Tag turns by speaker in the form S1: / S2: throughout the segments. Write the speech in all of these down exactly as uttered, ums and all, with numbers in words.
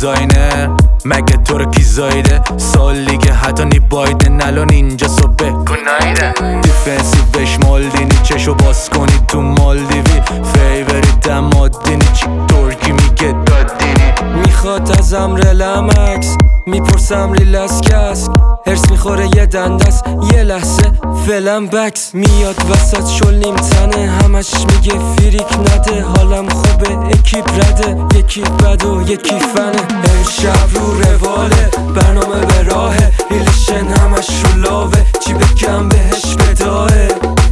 S1: دیزاینر مگه تو رو کی زایده سال دیگه حتی نی بایدن الان اینجا صبح گنایده دیفنسیوش مالدینی چشو باز کنی تو مالدیوی فیوریت مادینی چی ترکی میگه دادینی
S2: میخواد ازم رلمکس میپرسم ریلس کس هرس میخوره یه دندس یه لحظه فلم بکس میاد وسط شل نیم تنه همش میگه فریک نده حالم خوبه اکیپ رده یکی بد و یکی فنه امشب رو رواله برنامه به راهه ریلیشن همش رو لاوه چی بگم بهش بداهه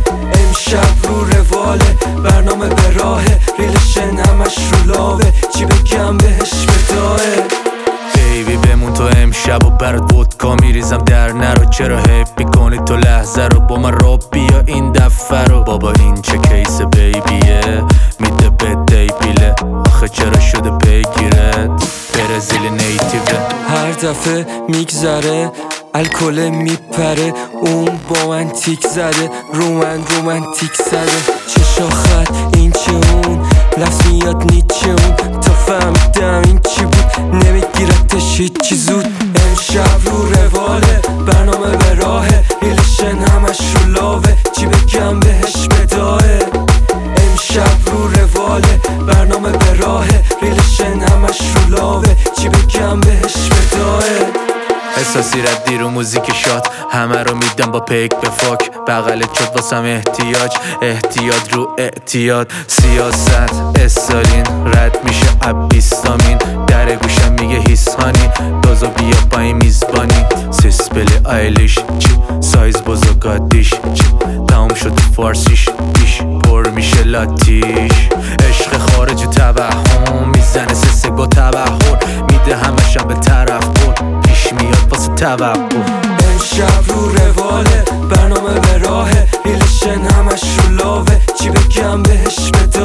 S2: امشب رو رواله برنامه به راهه ریلیشن همش رو لاوه چی بگم بهش بداهه
S1: بیبی بمون تو امشب و برات ودکا میریزم در نرو چرا حیف میکنی تو لحظه رو با من راب بیا این دفعه رو بابا این چه کیس بیبیه میده به دی پیله آخه چرا شده پیگیرت برزیل نیتیوه
S2: هر دفعه میگذره الکل میپره اون با من تیک زده رو من رومانتیک زده چشا خط این چه اون لفظ میاد نیچه اون تا فهمیدم این چی بود نمیگیرتش هیچی زود امشب رو رواله برنامه به راهه ریلیشن همش رو لاوه چی بگم بهش بداهه امشب رو رواله برنامه به راهه ریلیشن همش رو لاوه چی بگم بهش بداهه
S1: احساسی ردی رو موزیک شاد همه رو میدم با پیک به فاک بغلت شد واسم احتیاج احتیاط رو اعتیاد سیاست استالین رد میشه ابیستامین در گوشم میگه هیسانی دازو بیا با این میزبانی سیسپل آیلیش چی سایز بزرگاتیش چی تموم شد فارسیش بیش پر میشه لاتیش عشق خارج توهم میزنه سسه با تبهر میده همشم به طرف بر پیش میاد واسه توقع
S2: امشب رو رواله برنامه به راهه ریلیشن همش رو لاوه چی بگم بهش بده